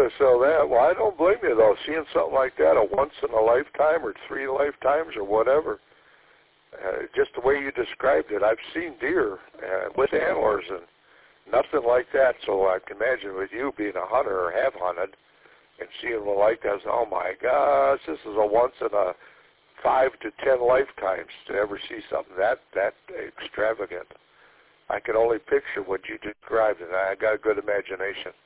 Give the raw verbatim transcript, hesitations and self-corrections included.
to sell that. Well, I don't blame you, though. Seeing something like that, a once in a lifetime or three lifetimes or whatever, uh, just the way you described it, I've seen deer uh, with antlers and nothing like that. So I can imagine with you being a hunter or have hunted and seeing one like that, oh my gosh, this is a once in a five to ten lifetimes to ever see something that that extravagant. I can only picture what you described, and I got a good imagination.